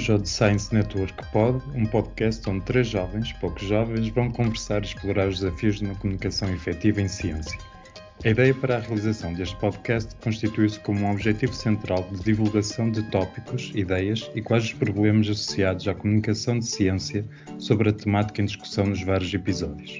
bem-vindos ao The Science Network Pod, um podcast onde 3 jovens, poucos jovens, vão conversar e explorar os desafios de uma comunicação efetiva em ciência. A ideia para a realização deste podcast constitui-se como um objetivo central de divulgação de tópicos, ideias e quais os problemas associados à comunicação de ciência sobre a temática em discussão nos vários episódios.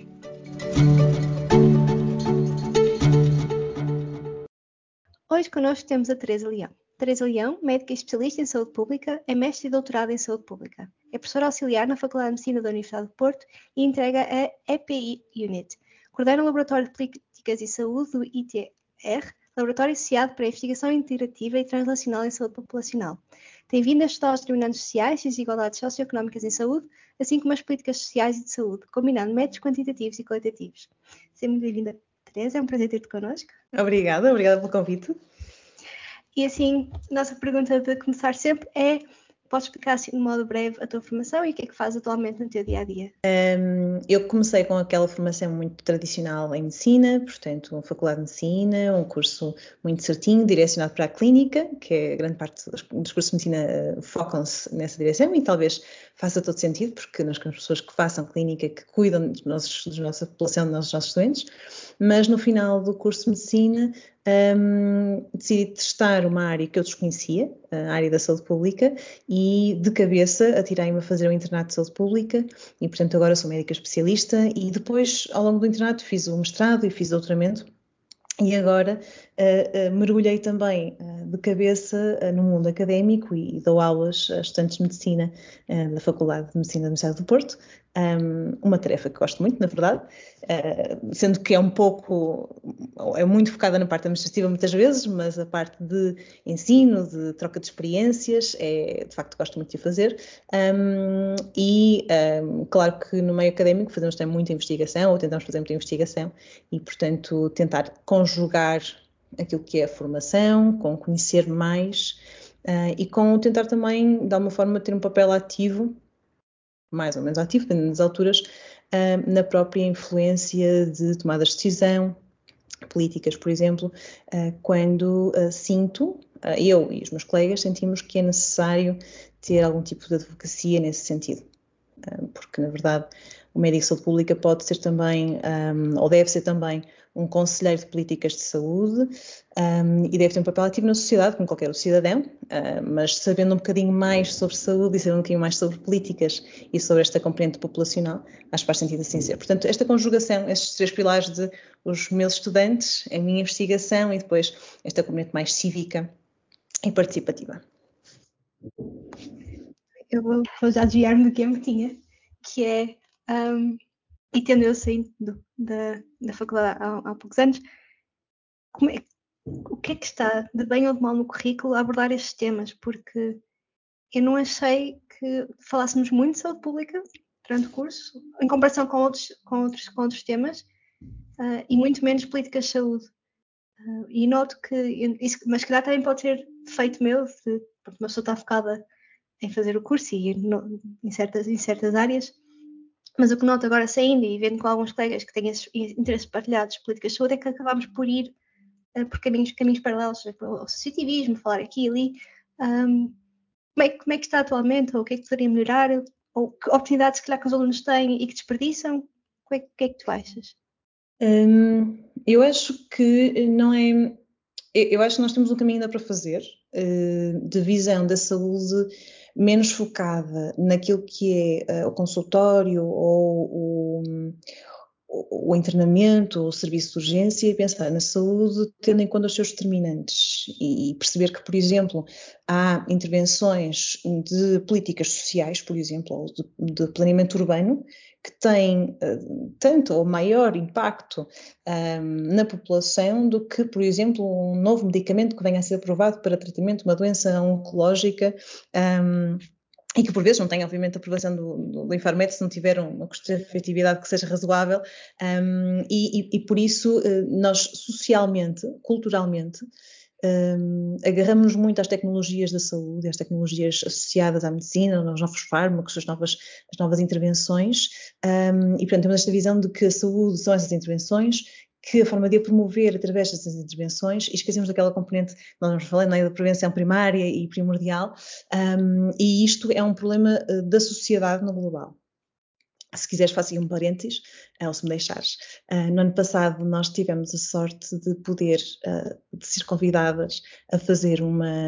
Hoje connosco temos a Teresa Leão. Teresa Leão, médica e especialista em saúde pública, é mestre e doutorada em saúde pública. É professora auxiliar na Faculdade de Medicina da Universidade do Porto e entrega a EPI Unit. Coordena o Laboratório de Políticas e Saúde do ITR, Laboratório Associado para a Investigação Integrativa e Translacional em Saúde Populacional. Tem vindo a estudar os determinantes sociais e desigualdades socioeconómicas em saúde, assim como as políticas sociais e de saúde, combinando métodos quantitativos e qualitativos. Seja muito bem-vinda, Teresa. É um prazer ter-te connosco. Obrigada pelo convite. E assim, nossa pergunta de começar sempre é: podes explicar assim de modo breve a tua formação e o que é que fazes atualmente no teu dia-a-dia? Eu comecei com aquela formação muito tradicional em medicina, portanto, uma faculdade de medicina, um curso muito certinho, direcionado para a clínica, que é grande parte dos cursos de medicina focam-se nessa direção e talvez faça todo sentido, porque nós queremos pessoas que façam clínica, que cuidam da nossa população, dos nossos doentes, mas no final do curso de medicina decidi testar uma área que eu desconhecia, a área da saúde pública, e de cabeça atirei-me a fazer o internato de saúde pública e, portanto, agora sou médica especialista e depois, ao longo do internato, fiz o mestrado e fiz o doutoramento. E agora mergulhei também de cabeça no mundo académico e dou aulas a estudantes de medicina da Faculdade de Medicina da Universidade do Porto. Uma tarefa que gosto muito, na verdade, sendo que é muito focada na parte administrativa muitas vezes, mas a parte de ensino, de troca de experiências, de facto gosto muito de fazer. Claro que no meio académico fazemos também muita investigação, ou tentamos fazer muita investigação, e portanto tentar conjugar aquilo que é a formação, com conhecer mais e com tentar também, de alguma forma, ter um papel ativo, mais ou menos ativo, dependendo das alturas, na própria influência de tomadas de decisão, políticas, por exemplo, quando eu e os meus colegas sentimos que é necessário ter algum tipo de advocacia nesse sentido. Porque, na verdade, o médico de saúde pública pode ser também, ou deve ser também, um conselheiro de políticas de saúde e deve ter um papel ativo na sociedade, como qualquer outro cidadão, mas sabendo um bocadinho mais sobre saúde e sabendo um bocadinho mais sobre políticas e sobre esta componente populacional, acho que faz sentido assim ser. Portanto, esta conjugação, estes 3 pilares de os meus estudantes, a minha investigação e depois esta componente mais cívica e participativa. Eu vou já desviar-me do que eu tinha, que é, e tendo eu saído da faculdade há poucos anos, o que é que está de bem ou de mal no currículo a abordar estes temas? Porque eu não achei que falássemos muito de saúde pública durante o curso, em comparação com outros temas, e muito menos políticas de saúde. E noto que, mas se calhar também pode ser defeito meu, porque uma pessoa está focada em fazer o curso e em certas áreas, mas o que noto agora saindo e vendo com alguns colegas que têm esses interesses partilhados políticas de saúde é que acabamos por ir por caminhos paralelos, ao associativismo, falar aqui e ali. Como é que está atualmente, ou o que é que poderia melhorar, ou que oportunidades que os alunos têm e que desperdiçam? O que é que tu achas? Eu acho que não é... Eu acho que nós temos um caminho ainda para fazer, de visão da saúde menos focada naquilo que é o consultório ou o internamento, ou o serviço de urgência, e pensar na saúde tendo em conta os seus determinantes e perceber que, por exemplo, há intervenções de políticas sociais, por exemplo, ou de planeamento urbano, que têm tanto ou maior impacto na população do que, por exemplo, um novo medicamento que venha a ser aprovado para tratamento de uma doença oncológica, e que por vezes não tem, obviamente, a aprovação do Infarmed se não tiver uma custo-efetividade que seja razoável, e por isso nós socialmente, culturalmente, agarramos-nos muito às tecnologias da saúde, às tecnologias associadas à medicina, aos novos fármacos, às novas intervenções, e portanto temos esta visão de que a saúde são essas intervenções que a forma de a promover através dessas intervenções, e esquecemos daquela componente que nós vamos falando, da prevenção primária e primordial, e isto é um problema da sociedade no global. Se quiseres, faço aí um parênteses, ou se me deixares. No ano passado nós tivemos a sorte de poder, de ser convidadas a fazer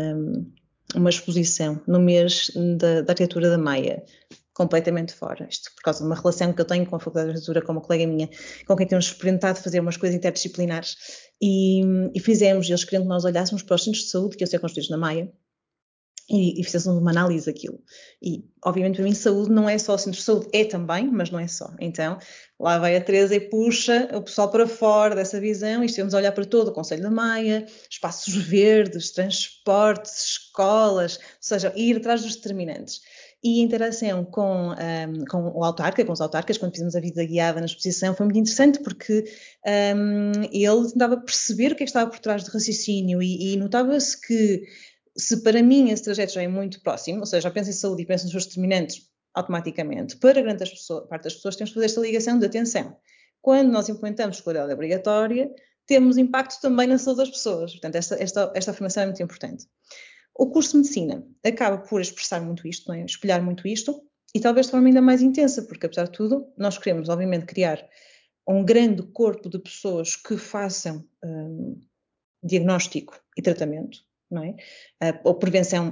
uma exposição no mês da arquitetura da Maia, completamente fora. Isto por causa de uma relação que eu tenho com a Faculdade de Arquitetura, com uma colega minha, com quem temos experimentado fazer umas coisas interdisciplinares, e fizemos, eles queriam que nós olhássemos para os centros de saúde que iam ser construídos na Maia, e fizemos uma análise daquilo. E, obviamente, para mim, saúde não é só o centro de saúde, é também, mas não é só. Então, lá vai a Teresa e puxa o pessoal para fora dessa visão, e estivemos a olhar para todo o Concelho da Maia, espaços verdes, transportes, escolas, ou seja, ir atrás dos determinantes. E a interação com o autarca, com os autarcas, quando fizemos a visita guiada na exposição, foi muito interessante, porque ele tentava perceber o que é que estava por trás do raciocínio, e notava-se que, se para mim esse trajeto já é muito próximo, ou seja, já penso em saúde e penso nos seus determinantes automaticamente, para grande parte das pessoas temos que fazer esta ligação de atenção. Quando nós implementamos escolaridade obrigatória, temos impacto também na saúde das pessoas. Portanto, esta afirmação é muito importante. O curso de Medicina acaba por expressar muito isto, não é? Espelhar muito isto, e talvez de forma ainda mais intensa, porque apesar de tudo, nós queremos obviamente criar um grande corpo de pessoas que façam diagnóstico e tratamento, não é? Ou prevenção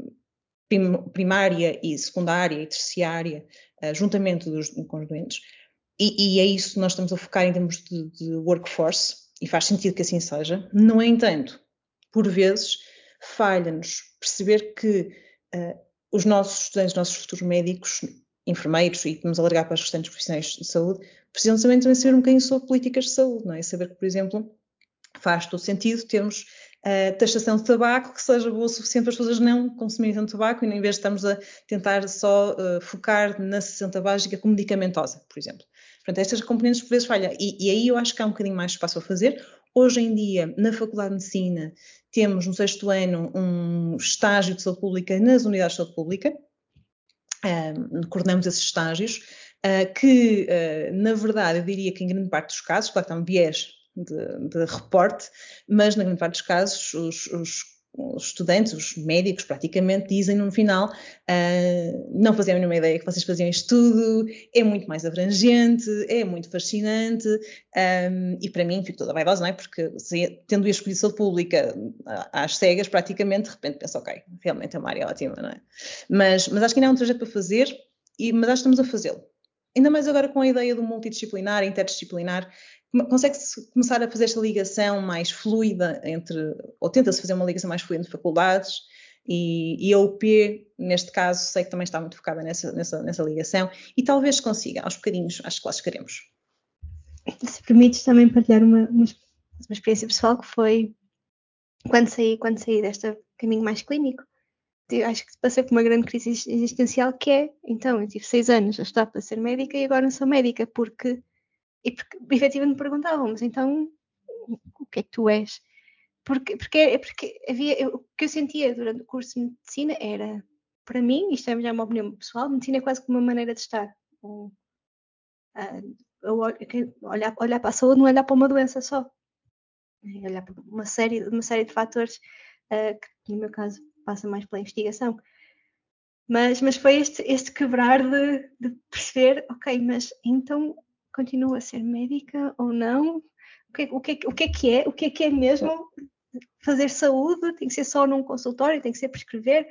primária e secundária e terciária, juntamente com os doentes. E é isso que nós estamos a focar em termos de workforce, e faz sentido que assim seja. No entanto, por vezes, falha-nos perceber que os nossos estudantes, os nossos futuros médicos, enfermeiros, e vamos alargar para os restantes profissionais de saúde, precisam também saber um bocadinho sobre políticas de saúde, não é? Saber que, por exemplo, faz todo sentido termos taxação de tabaco que seja boa o suficiente para as pessoas não consumirem tanto tabaco, e em vez de estarmos a tentar só focar na cessação tabágica como medicamentosa, por exemplo. Portanto, estas componentes por vezes falham, e aí eu acho que há um bocadinho mais espaço a fazer. Hoje em dia, na Faculdade de Medicina, temos no 6º ano um estágio de saúde pública nas unidades de saúde pública, coordenamos esses estágios, que na verdade eu diria que em grande parte dos casos, claro que há um viés de reporte, mas na grande parte dos casos os estudantes, os médicos praticamente dizem no final, não fazia a mínima ideia que vocês faziam isto tudo, é muito mais abrangente, é muito fascinante, e para mim fico toda vaidosa, não é? Porque tendo escolhido saúde pública às cegas, praticamente, de repente penso, ok, realmente é uma área ótima, não é? Mas acho que ainda há um trajeto para fazer, mas acho que estamos a fazê-lo. Ainda mais agora com a ideia do multidisciplinar, interdisciplinar, consegue-se começar a fazer esta ligação mais fluida ou tenta-se fazer uma ligação mais fluida entre faculdades, e a UP, neste caso, sei que também está muito focada nessa ligação, e talvez consiga, aos bocadinhos, às classes que queremos. Se permites também partilhar uma experiência pessoal, que foi quando saí deste caminho mais clínico, acho que passei por uma grande crise existencial, que é, então, eu tive 6 anos a estudar para ser médica e agora não sou médica, porque efetivamente me perguntavam, mas então o que é que tu és? Porque havia, o que eu sentia durante o curso de medicina era, para mim, isto é já uma opinião pessoal, medicina é quase como uma maneira de estar. Olhar para a saúde não é olhar para uma doença só, é olhar para uma série de fatores, que no meu caso passa mais pela investigação. Mas foi este quebrar de perceber, ok, mas então continuo a ser médica ou não? O que é que é mesmo fazer saúde? Tem que ser só num consultório, tem que ser prescrever?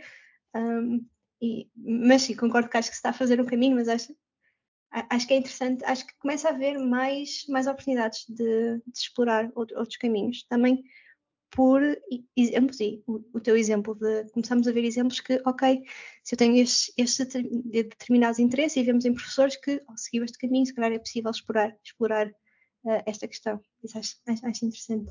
Mas sim, concordo que acho que se está a fazer um caminho, mas acho que é interessante, acho que começa a haver mais oportunidades de explorar outros caminhos. Também por exemplos, e o teu exemplo de começamos a ver exemplos que, ok, se eu tenho estes determinados interesses, e vemos em professores que, ao seguir este caminho, se calhar é possível explorar esta questão. Isso acho interessante.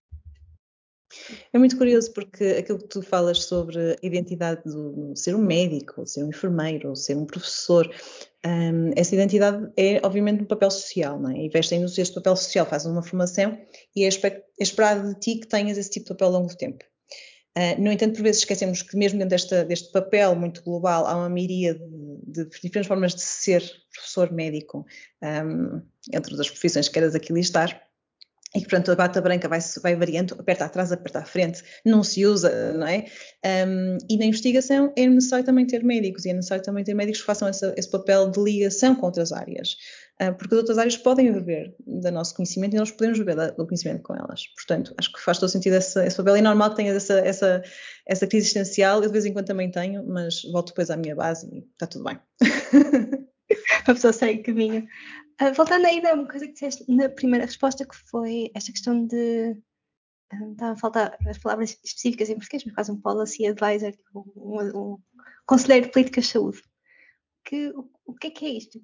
É muito curioso, porque aquilo que tu falas sobre a identidade do ser um médico, ser um enfermeiro, ou ser um professor, essa identidade é obviamente um papel social, não é? E vestem-nos este papel social, fazem uma formação e é esperado de ti que tenhas esse tipo de papel ao longo do tempo. No entanto, por vezes esquecemos que mesmo dentro deste papel muito global há uma miríade de diferentes formas de ser professor médico, entre outras profissões que queiras aqui listar. e que, portanto, a bata branca vai variando, aperta atrás, aperta à frente, não se usa, não é? E na investigação é necessário também ter médicos, e é necessário também ter médicos que façam esse papel de ligação com outras áreas, porque as outras áreas podem beber do nosso conhecimento e nós podemos beber do conhecimento com elas. Portanto, acho que faz todo sentido esse papel, e é normal que tenhas essa crise existencial. Eu de vez em quando também tenho, mas volto depois à minha base e está tudo bem. A pessoa segue caminho. Voltando ainda a uma coisa que disseste na primeira resposta, que foi esta questão de... Estava a faltar as palavras específicas em português, mas quase um policy advisor, tipo um conselheiro de políticas de saúde. O que é isto?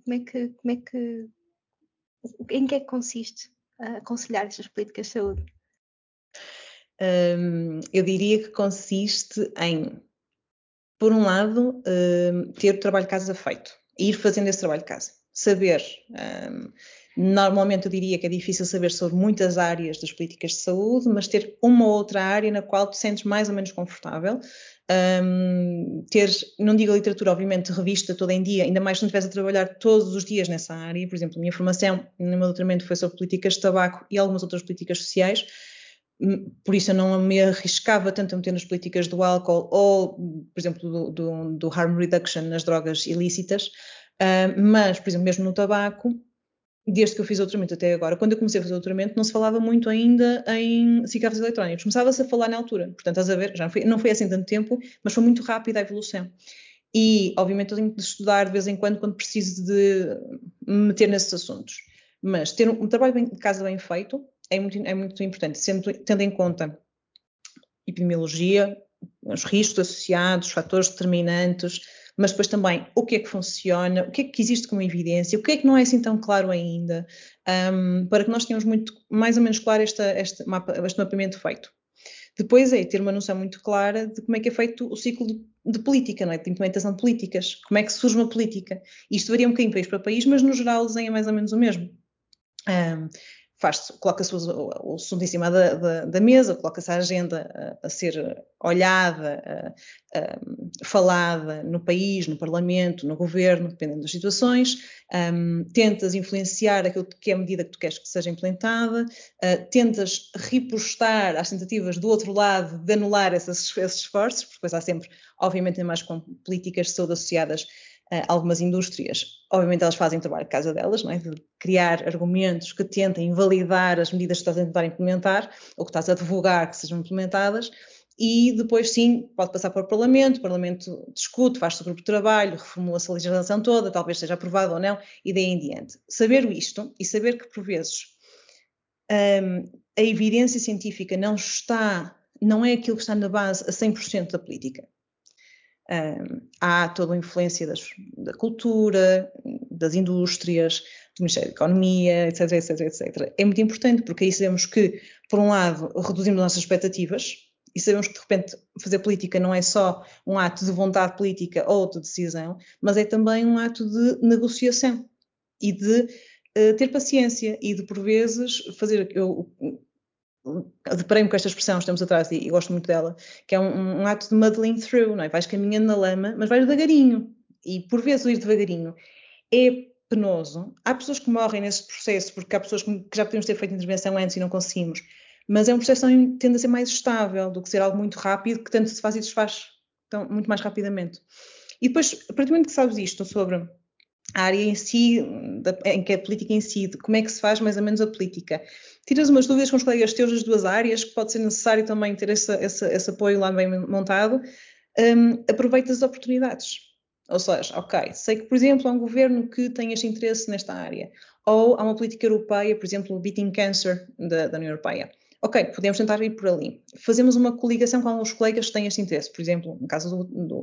Em que é que consiste aconselhar estas políticas de saúde? Eu diria que consiste em, por um lado, ter o trabalho de casa feito, ir fazendo esse trabalho de casa, saber. Normalmente eu diria que é difícil saber sobre muitas áreas das políticas de saúde, mas ter uma ou outra área na qual te sentes mais ou menos confortável. Ter, não digo a literatura, obviamente, revista todo em dia, ainda mais se não estiveres a trabalhar todos os dias nessa área. Por exemplo, a minha formação no meu doutoramento foi sobre políticas de tabaco e algumas outras políticas sociais. Por isso eu não me arriscava tanto a meter nas políticas do álcool ou, por exemplo, do harm reduction nas drogas ilícitas, mas, por exemplo, mesmo no tabaco, desde que eu fiz o doutoramento até agora, quando eu comecei a fazer o doutoramento, não se falava muito ainda em cigarros eletrónicos. Começava-se a falar na altura. Portanto, estás a ver, já não foi assim tanto tempo, mas foi muito rápida a evolução. E, obviamente, eu tenho de estudar de vez em quando preciso de me meter nesses assuntos. Mas ter um trabalho de casa bem feito é muito importante, tendo em conta epidemiologia, os riscos associados, os fatores determinantes, mas depois também o que é que funciona, o que é que existe como evidência, o que é que não é assim tão claro ainda, para que nós tenhamos mais ou menos claro este mapeamento feito. Depois é ter uma noção muito clara de como é que é feito o ciclo de política, não é? De implementação de políticas, como é que surge uma política. Isto varia um bocadinho país para país, mas no geral o desenho é mais ou menos o mesmo. Coloca-se o assunto em cima da mesa, coloca-se a agenda a ser olhada, falada no país, no parlamento, no governo, dependendo das situações. Tentas influenciar aquilo que é a medida que tu queres que seja implementada, tentas repostar às tentativas do outro lado de anular esses esforços, porque depois há sempre, obviamente, mais com políticas de saúde associadas algumas indústrias, obviamente elas fazem o trabalho de casa delas, não é? De criar argumentos que tentem invalidar as medidas que estás a tentar implementar ou que estás a divulgar que sejam implementadas, e depois sim, pode passar para o Parlamento discute, faz-se o grupo de trabalho, reformula-se a legislação toda, talvez seja aprovado ou não, e daí em diante. Saber isto e saber que por vezes a evidência científica não é aquilo que está na base a 100% da política. Há toda a influência da cultura, das indústrias, do Ministério da Economia, etc, etc, etc. É muito importante porque aí sabemos que, por um lado, reduzimos as nossas expectativas e sabemos que, de repente, fazer política não é só um ato de vontade política ou de decisão, mas é também um ato de negociação e de ter paciência e de, por vezes, fazer... deparei-me com esta expressão uns tempos atrás e gosto muito dela, que é um ato de muddling through, não é? Vais caminhando na lama, mas vais devagarinho. E por vezes o ir devagarinho é penoso. Há pessoas que morrem nesse processo porque há pessoas que já podemos ter feito intervenção antes e não conseguimos. Mas é um processo que tende a ser mais estável do que ser algo muito rápido, que tanto se faz e desfaz muito mais rapidamente. E depois, a partir do momento que sabes isto sobre a área em si, em que a política incide, como é que se faz mais ou menos a política, tiras umas dúvidas com os colegas teus das duas áreas, que pode ser necessário também ter esse apoio lá bem montado, aproveitas as oportunidades. Ou seja, ok, sei que, por exemplo, há um governo que tem este interesse nesta área, ou há uma política europeia, por exemplo, o Beating Cancer da União Europeia. Ok, podemos tentar ir por ali. Fazemos uma coligação com alguns colegas que têm este interesse. Por exemplo, no caso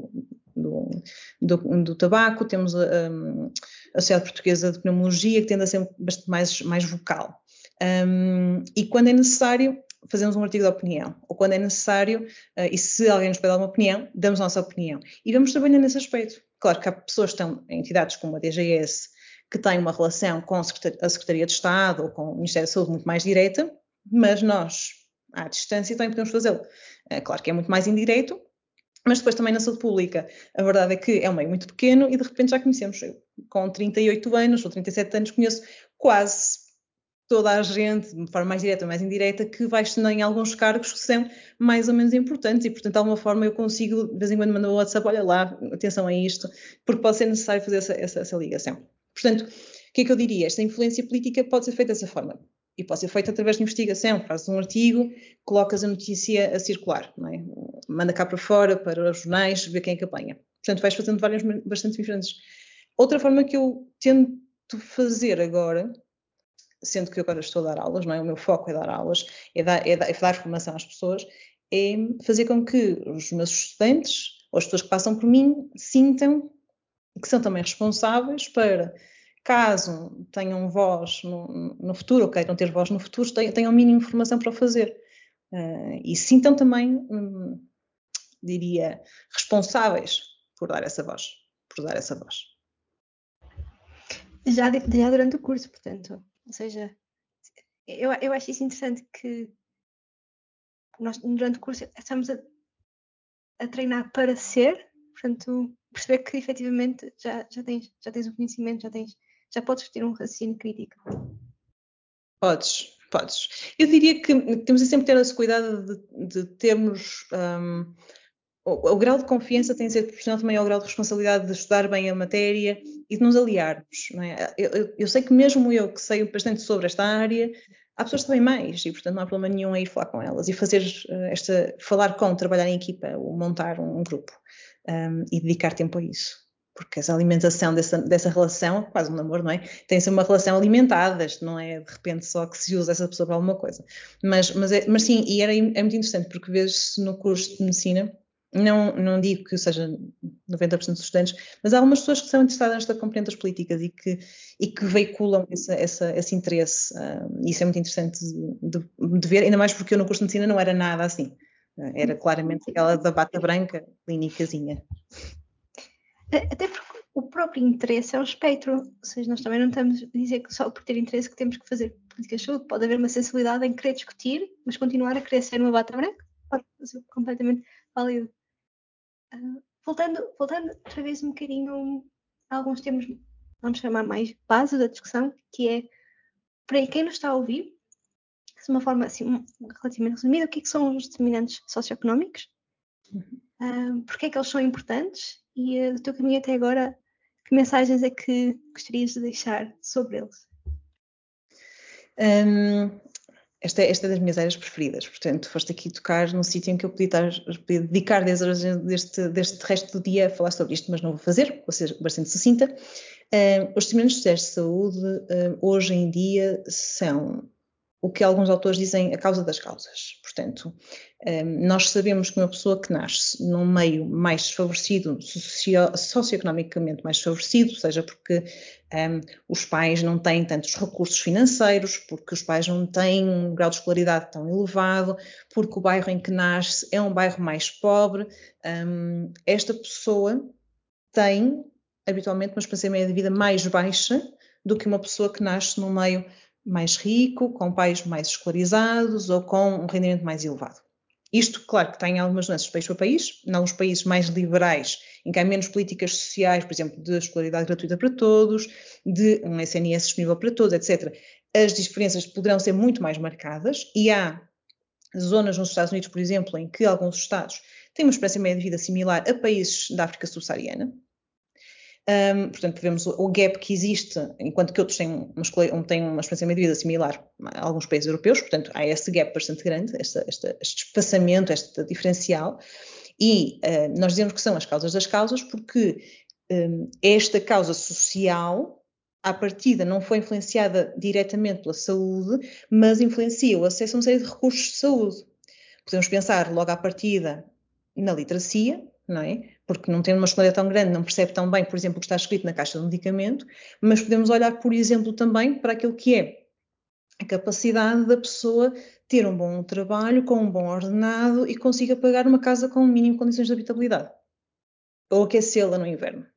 do tabaco, temos a Sociedade Portuguesa de Pneumologia, que tende a ser bastante mais vocal. E quando é necessário, fazemos um artigo de opinião. Ou quando é necessário, e se alguém nos pede alguma opinião, damos a nossa opinião. E vamos trabalhando nesse aspecto. Claro que há pessoas que estão em entidades como a DGS, que têm uma relação com a Secretaria de Estado ou com o Ministério da Saúde muito mais direta, mas nós, à distância, também podemos fazê-lo. Claro que é muito mais indireto, mas depois também na saúde pública. A verdade é que é um meio muito pequeno e de repente já conhecemos. Eu, com 38 anos ou 37 anos, conheço quase toda a gente, de forma mais direta ou mais indireta, que vai estando em alguns cargos que são mais ou menos importantes e, portanto, de alguma forma eu consigo, de vez em quando mandar o WhatsApp, olha lá, atenção a isto, porque pode ser necessário fazer essa ligação. Portanto, o que é que eu diria? Esta influência política pode ser feita dessa forma. E pode ser feita através de investigação. Fazes um artigo, colocas a notícia a circular, não é? Manda cá para fora, para os jornais, vê quem é que apanha. Portanto, vais fazendo várias bastante diferentes. Outra forma que eu tento fazer agora, sendo que eu agora estou a dar aulas, não é? O meu foco é dar aulas, é dar formação às pessoas, é fazer com que os meus estudantes, ou as pessoas que passam por mim, sintam que são também responsáveis para, caso tenham voz no futuro, ou queiram ter voz no futuro, tenham mínima informação para o fazer. E sintam também, diria, responsáveis por dar essa voz. Já durante o curso, portanto. Ou seja, eu acho isso interessante que nós, durante o curso, estamos a treinar para ser, portanto, perceber que efetivamente já tens o conhecimento, já podes ter um raciocínio crítico. Podes. Eu diria que temos de sempre ter esse cuidado de termos... o grau de confiança tem de ser proporcional também ao grau de responsabilidade de estudar bem a matéria e de nos aliarmos, não é? Eu sei que mesmo eu, que sei bastante sobre esta área, há pessoas que sabem mais e, portanto, não há problema nenhum em ir falar com elas e fazer trabalhar em equipa, ou montar um grupo e dedicar tempo a isso. Porque essa alimentação dessa relação, quase um namoro, não é? Tem de ser uma relação alimentada, isto não é de repente só que se usa essa pessoa para alguma coisa. Mas sim, e é muito interessante, porque vês-se no curso de medicina, não digo que seja 90% dos estudantes, mas há algumas pessoas que são interessadas nesta componente das políticas e que veiculam esse interesse. Isso é muito interessante de ver, ainda mais porque eu no curso de medicina não era nada assim. Era claramente aquela da bata branca, clínicazinha. Até porque o próprio interesse é um espectro, ou seja, nós também não estamos a dizer que só por ter interesse que temos que fazer políticas de saúde. Pode haver uma sensibilidade em querer discutir, mas continuar a querer ser uma bata branca. Pode ser completamente válido. Voltando outra vez um bocadinho a alguns termos, vamos chamar mais base da discussão, que é, para quem nos está a ouvir, de uma forma assim, relativamente resumida, o que são os determinantes socioeconómicos, porque é que eles são importantes e do teu caminho até agora, que mensagens é que gostarias de deixar sobre eles? Esta é das minhas áreas preferidas, portanto, foste aqui tocar num sítio em que eu podia dedicar 10 horas deste resto do dia a falar sobre isto, mas não vou fazer, vou ser bastante sucinta. Os determinantes sociais de saúde, hoje em dia, são o que alguns autores dizem a causa das causas. Portanto, nós sabemos que uma pessoa que nasce num meio mais desfavorecido, socioeconomicamente mais desfavorecido, seja porque os pais não têm tantos recursos financeiros, porque os pais não têm um grau de escolaridade tão elevado, porque o bairro em que nasce é um bairro mais pobre, esta pessoa tem habitualmente uma experiência média de vida mais baixa do que uma pessoa que nasce num meio mais rico, com pais mais escolarizados ou com um rendimento mais elevado. Isto, claro, que tem algumas nuances de país para país. Em alguns países mais liberais, em que há menos políticas sociais, por exemplo, de escolaridade gratuita para todos, de um SNS disponível para todos, etc., as diferenças poderão ser muito mais marcadas e há zonas nos Estados Unidos, por exemplo, em que alguns estados têm uma experiência média de vida similar a países da África subsaariana. Portanto, vemos o gap que existe, enquanto que outros têm uma experiência média de vida similar a alguns países europeus, portanto, há esse gap bastante grande, este espaçamento, este diferencial, e nós dizemos que são as causas das causas porque esta causa social, à partida, não foi influenciada diretamente pela saúde, mas influencia o acesso a uma série de recursos de saúde. Podemos pensar logo à partida na literacia, não é? Porque não tem uma escolaridade tão grande, não percebe tão bem, por exemplo, o que está escrito na caixa do medicamento, mas podemos olhar, por exemplo, também para aquilo que é a capacidade da pessoa ter um bom trabalho, com um bom ordenado e consiga pagar uma casa com um mínimo de condições de habitabilidade. Ou aquecê-la no inverno.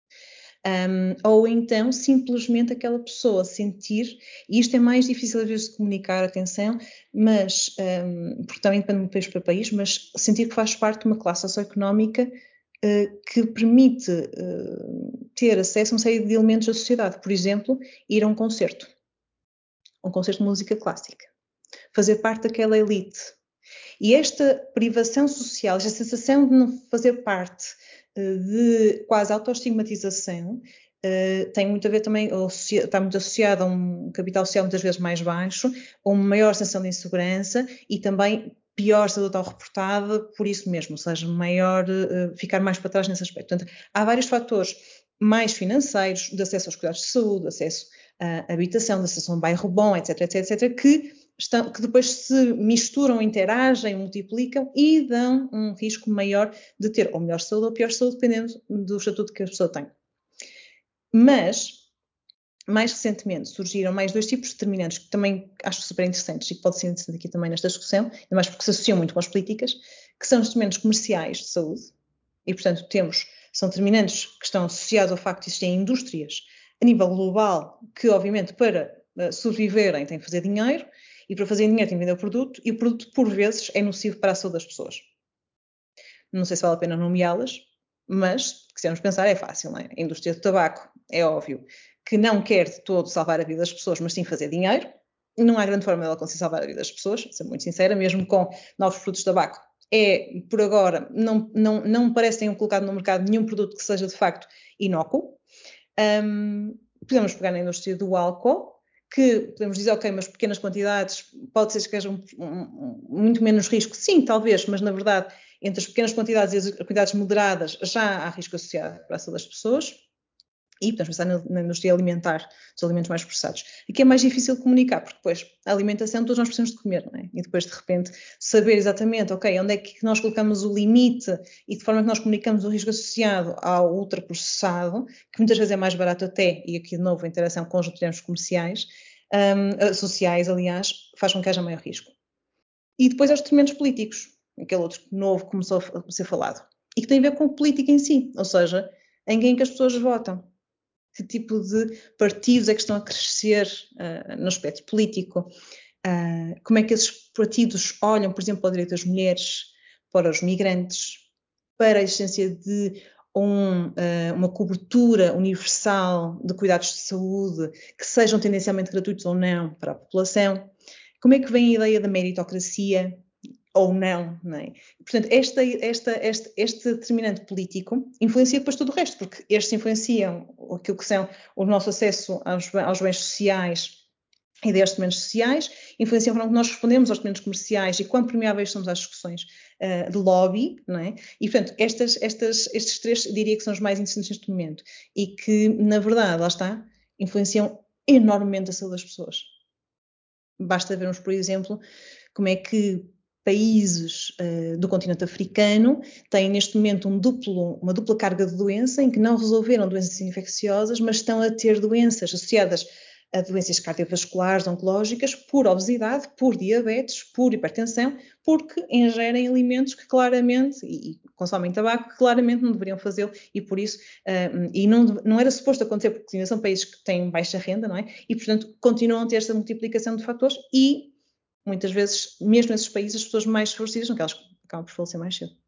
Ou então simplesmente aquela pessoa sentir, e isto é mais difícil às vezes de comunicar, atenção, mas, porque também depende de país para país, mas sentir que faz parte de uma classe socioeconómica que permite ter acesso a uma série de elementos da sociedade, por exemplo, ir a um concerto, um concerto de música clássica, fazer parte daquela elite. E esta privação social, esta sensação de não fazer parte, de quase autoestigmatização, tem muito a ver também, está muito associada a um capital social muitas vezes mais baixo, a uma maior sensação de insegurança e também pior saúde autorreportada por isso mesmo, ou seja, ficar mais para trás nesse aspecto. Portanto, há vários fatores mais financeiros, de acesso aos cuidados de saúde, de acesso à habitação, de acesso a um bairro bom, etc, que depois se misturam, interagem, multiplicam e dão um risco maior de ter ou melhor saúde ou pior saúde, dependendo do estatuto que a pessoa tem. Mas, mais recentemente, surgiram mais 2 tipos de determinantes que também acho super interessantes e que pode ser interessante aqui também nesta discussão, ainda mais porque se associam muito com as políticas, que são os determinantes comerciais de saúde. E, portanto, são determinantes que estão associados ao facto de existirem indústrias a nível global que, obviamente, para sobreviverem têm que fazer dinheiro e para fazer dinheiro têm que vender o produto e o produto, por vezes, é nocivo para a saúde das pessoas. Não sei se vale a pena nomeá-las, mas, se quisermos pensar, é fácil, não é? A indústria do tabaco, é óbvio, que não quer de todo salvar a vida das pessoas, mas sim fazer dinheiro. Não há grande forma dela conseguir salvar a vida das pessoas, vou ser muito sincera, mesmo com novos produtos de tabaco. Por agora, não me parece que tenham colocado no mercado nenhum produto que seja de facto inócuo. Podemos pegar na indústria do álcool, que podemos dizer, ok, mas pequenas quantidades, pode ser que haja muito menos risco. Sim, talvez, mas na verdade, entre as pequenas quantidades e as quantidades moderadas, já há risco associado para a saúde das pessoas. E podemos pensar na indústria alimentar, dos alimentos mais processados. Aqui é mais difícil de comunicar, porque depois a alimentação todos nós precisamos de comer, não é? E depois de repente saber exatamente, ok, onde é que nós colocamos o limite e de forma que nós comunicamos o risco associado ao ultraprocessado, que muitas vezes é mais barato até, e aqui de novo a interação com os termos comerciais, sociais, aliás, faz com que haja maior risco. E depois há os determinantes políticos, aquele outro novo que começou a ser falado, e que tem a ver com a política em si, ou seja, em quem que as pessoas votam. Que tipo de partidos é que estão a crescer no espectro político? Como é que esses partidos olham, por exemplo, para o direito das mulheres, para os migrantes, para a existência de uma cobertura universal de cuidados de saúde que sejam tendencialmente gratuitos ou não para a população? Como é que vem a ideia da meritocracia? Ou não, não é? Portanto, este determinante político influencia depois todo o resto, porque estes influenciam aquilo que são o nosso acesso aos bens sociais e destes determinantes sociais, influenciam a forma que nós respondemos aos determinantes comerciais e quão permeáveis somos às discussões de lobby, não é? E, portanto, estes 3 diria que são os mais interessantes neste momento e que, na verdade, lá está, influenciam enormemente a saúde das pessoas. Basta vermos, por exemplo, como é que países do continente africano têm neste momento uma dupla carga de doença em que não resolveram doenças infecciosas, mas estão a ter doenças associadas a doenças cardiovasculares, oncológicas, por obesidade, por diabetes, por hipertensão, porque ingerem alimentos que claramente, e consomem tabaco, que claramente não deveriam fazê-lo, e por isso, e não era suposto acontecer, porque ainda são países que têm baixa renda, não é? E, portanto, continuam a ter esta multiplicação de fatores e muitas vezes, mesmo nesses países, as pessoas mais desfavorecidas são aquelas que acabam por falecer mais cedo.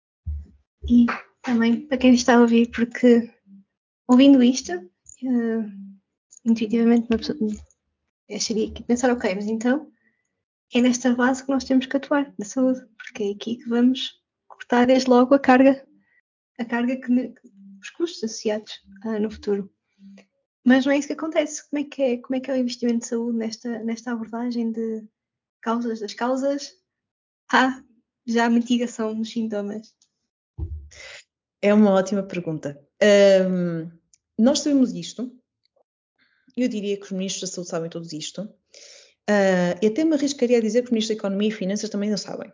E também, para quem está a ouvir, porque ouvindo isto, intuitivamente uma pessoa acharia que pensar, ok, mas então é nesta base que nós temos que atuar, na saúde, porque é aqui que vamos cortar desde logo a carga os custos associados no futuro. Mas não é isso que acontece. Como é que é o investimento de saúde nesta abordagem de das causas já a mitigação dos sintomas? É uma ótima pergunta. Nós sabemos isto. Eu diria que os ministros da saúde sabem tudo isto. E até me arriscaria a dizer que os ministros da Economia e Finanças também não sabem.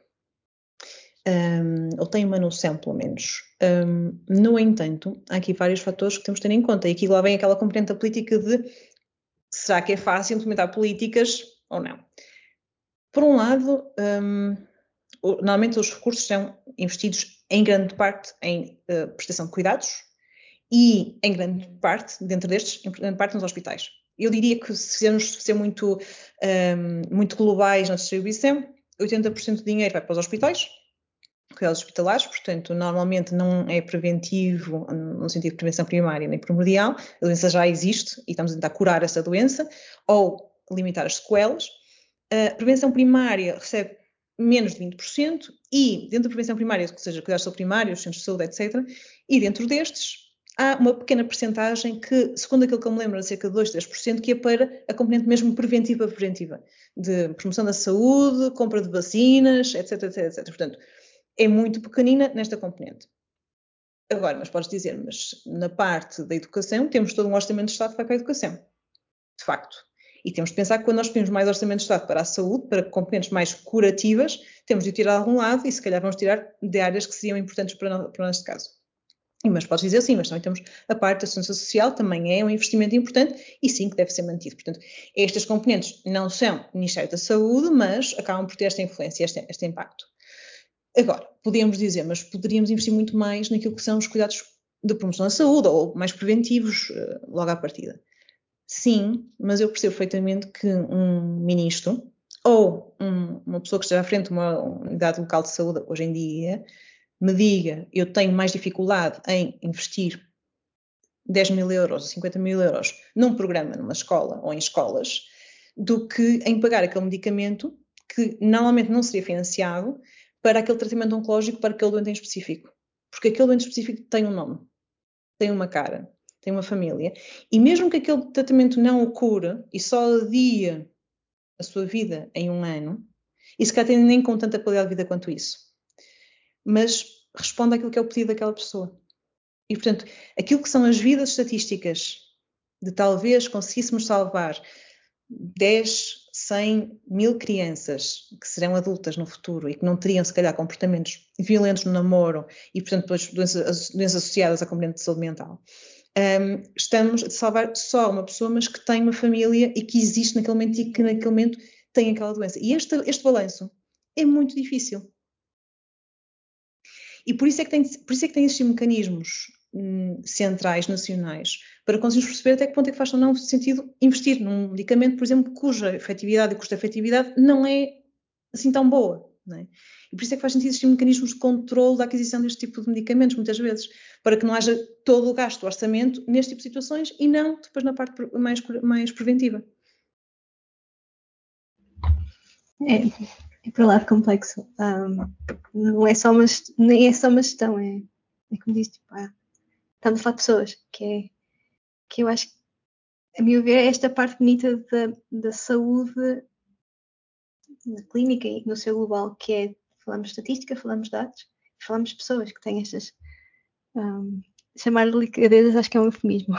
Ou têm uma noção, pelo menos. No entanto, há aqui vários fatores que temos de ter em conta. E aqui lá vem aquela componente da política de será que é fácil implementar políticas ou não? Por um lado, normalmente os recursos são investidos em grande parte em prestação de cuidados e em grande parte, dentro destes, em grande parte nos hospitais. Eu diria que se quisermos ser muito globais na distribuição, 80% do dinheiro vai para os hospitais, cuidados hospitalares, portanto, normalmente não é preventivo no sentido de prevenção primária nem primordial, a doença já existe e estamos a tentar curar essa doença, ou limitar as sequelas. A prevenção primária recebe menos de 20%, e dentro da prevenção primária, ou seja, cuidados primários, centros de saúde, etc., e dentro destes há uma pequena percentagem que, segundo aquilo que eu me lembro, cerca de 2, 3%, que é para a componente mesmo preventiva, de promoção da saúde, compra de vacinas, etc, etc, etc. Portanto, é muito pequenina nesta componente. Agora, mas podes dizer, mas na parte da educação temos todo um orçamento de Estado que vai para a educação. De facto. E temos de pensar que quando nós pedimos mais orçamento de Estado para a saúde, para componentes mais curativas, temos de tirar de algum lado e se calhar vamos tirar de áreas que seriam importantes para o nosso caso. Mas podes dizer sim, mas também temos a parte da segurança social, também é um investimento importante e sim que deve ser mantido. Portanto, estas componentes não são Ministério da Saúde, mas acabam por ter esta influência, este impacto. Agora, podemos dizer, mas poderíamos investir muito mais naquilo que são os cuidados de promoção da saúde ou mais preventivos logo à partida. Sim, mas eu percebo perfeitamente que um ministro ou uma pessoa que esteja à frente de uma unidade local de saúde hoje em dia me diga, eu tenho mais dificuldade em investir 10 mil euros ou 50 mil euros num programa, numa escola ou em escolas, do que em pagar aquele medicamento que normalmente não seria financiado para aquele tratamento oncológico para aquele doente em específico. Porque aquele doente específico tem um nome, tem uma cara, tem uma família, e mesmo que aquele tratamento não o cure e só adia a sua vida em 1 ano, e se calhar tem nem com tanta qualidade de vida quanto isso, mas responde àquilo que é o pedido daquela pessoa. E, portanto, aquilo que são as vidas estatísticas de talvez conseguíssemos salvar 10, 100, 1000 crianças que serão adultas no futuro e que não teriam, se calhar, comportamentos violentos no namoro e, portanto, depois doenças associadas à componente de saúde mental. Estamos a salvar só uma pessoa, mas que tem uma família e que existe naquele momento e que naquele momento tem aquela doença. E este balanço é muito difícil. E por isso é que tem estes mecanismos centrais, nacionais, para conseguirmos perceber até que ponto é que faz ou não sentido investir num medicamento, por exemplo, cuja efetividade e custo-efetividade não é assim tão boa. Não é? E por isso é que faz sentido existir mecanismos de controle da aquisição deste tipo de medicamentos, muitas vezes, para que não haja todo o gasto do orçamento neste tipo de situações e não depois na parte mais preventiva. É para lá complexo. Não é só nem é só uma gestão, é como disse, tipo, estamos a falar de pessoas, que eu acho que, a meu ver, é esta parte bonita da saúde na clínica e no seu global, que é, falamos de estatística, falamos de dados, falamos de pessoas que têm estas, chamar de delicadezas, acho que é um eufemismo.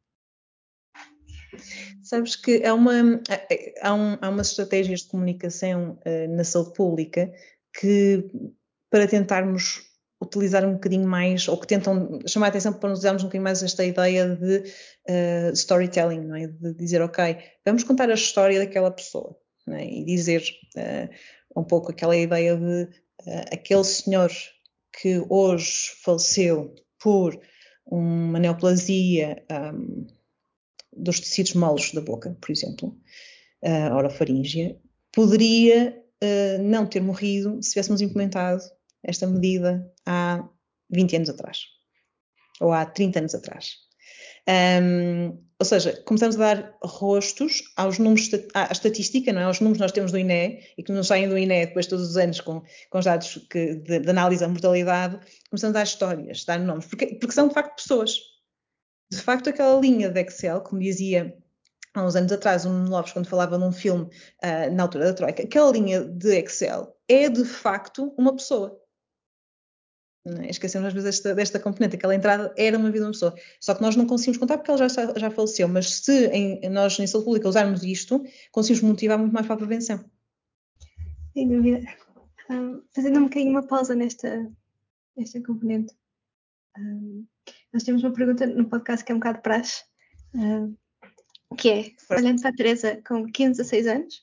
Sabes que há umas estratégias de comunicação na saúde pública que, para tentarmos utilizar um bocadinho mais, ou que tentam chamar a atenção para nos usarmos um bocadinho mais esta ideia de storytelling, não é? De dizer, ok, vamos contar a história daquela pessoa, não é? E dizer um pouco aquela ideia de aquele senhor que hoje faleceu por uma neoplasia dos tecidos moles da boca, por exemplo, a orofaríngea, poderia não ter morrido se tivéssemos implementado esta medida há 20 anos atrás, ou há 30 anos atrás. Ou seja, começamos a dar rostos aos números, à estatística, não é? Aos números que nós temos do INE, e que nos saem do INE depois todos os anos com os dados de análise da mortalidade, começamos a dar histórias, a dar nomes, porque são de facto pessoas. De facto, aquela linha de Excel, como dizia há uns anos atrás o Nuno Lopes, quando falava num filme na altura da Troika, aquela linha de Excel é de facto uma pessoa. Esquecemos às vezes desta componente, aquela entrada era uma vida de uma pessoa. Só que nós não conseguimos contar porque ela já faleceu, mas se nós em saúde pública usarmos isto, conseguimos motivar muito mais para a prevenção. Sem dúvida. Fazendo um bocadinho uma pausa nesta componente. Nós temos uma pergunta no podcast que é um bocado praxe, que é, olhando para a Teresa com 15 a 16 anos,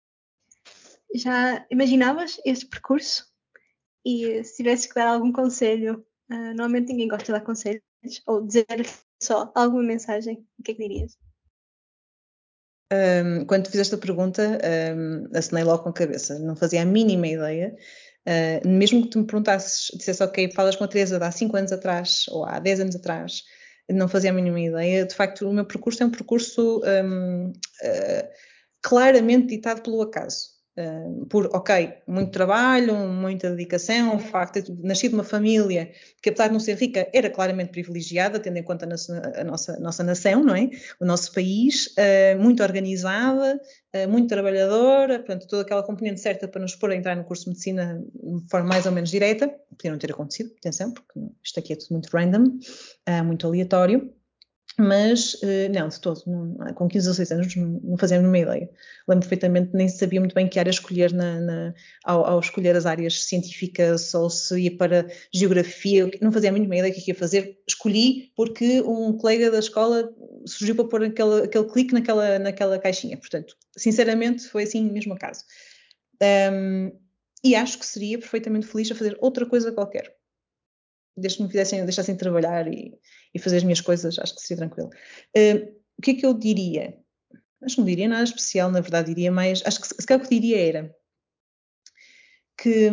já imaginavas este percurso? E se tivesses que dar algum conselho, normalmente ninguém gosta de dar conselhos, ou dizer só alguma mensagem, o que é que dirias? Quando te fizeste a pergunta, assinei logo com a cabeça, não fazia a mínima ideia. Mesmo que tu me perguntasses, dissesse, ok, falas com a Teresa de há 5 anos atrás, ou há 10 anos atrás, não fazia a mínima ideia. De facto, o meu percurso é um percurso claramente ditado pelo acaso. Por, muito trabalho, muita dedicação, o facto de ter nascido numa família que, apesar de não ser rica, era claramente privilegiada, tendo em conta a nossa nação, não é? O nosso país, muito organizada, muito trabalhadora, portanto, toda aquela componente certa para nos pôr a entrar no curso de medicina de forma mais ou menos direta. Podia não ter acontecido, atenção, porque isto aqui é tudo muito random, muito aleatório. Mas, não, de todo, com 15 ou 16 anos não fazia a mínima ideia. Lembro perfeitamente, nem sabia muito bem que área escolher ao escolher as áreas científicas, ou se ia para geografia, não fazia a mínima ideia do que ia fazer. Escolhi porque um colega da escola surgiu para pôr aquele clique naquela caixinha. Portanto, sinceramente, foi assim mesmo acaso. E acho que seria perfeitamente feliz a fazer outra coisa qualquer. Desde que me deixassem trabalhar e fazer as minhas coisas, acho que seria tranquilo. O que é que eu diria? Acho que não diria nada especial, na verdade, diria mais. Acho que se calhar o que diria era que